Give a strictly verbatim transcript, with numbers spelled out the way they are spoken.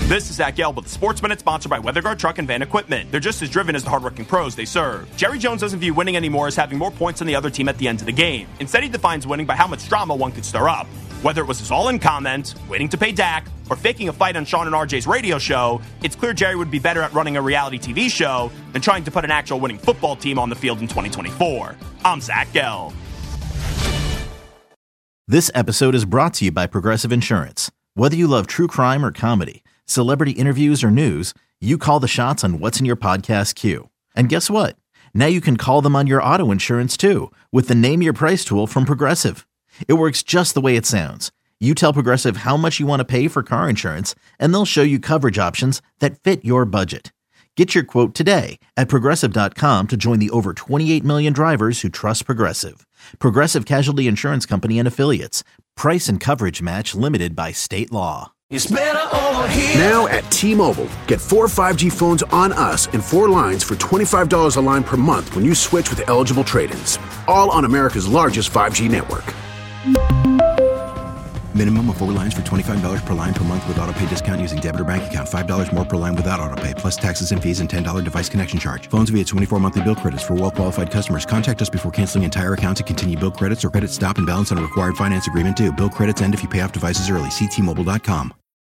This is Zach Gelb with the Sports Minute, sponsored by Weatherguard Truck and Van Equipment. They're just as driven as the hardworking pros they serve. Jerry Jones doesn't view winning anymore as having more points than the other team at the end of the game. Instead, he defines winning by how much drama one could stir up. Whether it was his all-in comment, waiting to pay Dak, or faking a fight on Sean and R J's radio show, it's clear Jerry would be better at running a reality T V show than trying to put an actual winning football team on the field in twenty twenty-four. I'm Zach Gelb. This episode is brought to you by Progressive Insurance. Whether you love true crime or comedy, celebrity interviews or news, you call the shots on what's in your podcast queue. And guess what? Now you can call them on your auto insurance too with the Name Your Price tool from Progressive. It works just the way it sounds. You tell Progressive how much you want to pay for car insurance, and they'll show you coverage options that fit your budget. Get your quote today at Progressive dot com to join the over twenty-eight million drivers who trust Progressive. Progressive Casualty Insurance Company and Affiliates. Price and coverage match limited by state law. It's better over here. Now at T-Mobile, get four five G phones on us and four lines for twenty-five dollars a line per month when you switch with eligible trade-ins. All on America's largest five G network. Minimum of four lines for twenty-five dollars per line per month with autopay discount using debit or bank account. five dollars more per line without autopay, plus taxes and fees and ten dollars device connection charge. Phones via twenty-four monthly bill credits for well-qualified customers. Contact us before canceling entire account to continue bill credits or credit stop and balance on a required finance agreement due. Bill credits end if you pay off devices early. See T Mobile dot com.